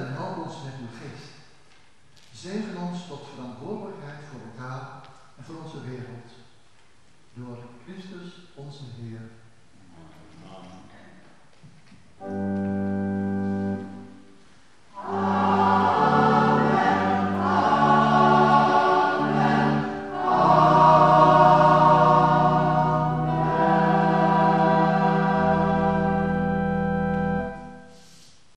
en help ons met uw geest. Zegen ons tot verantwoordelijkheid voor elkaar en voor onze wereld. Door Christus onze Heer. Amen.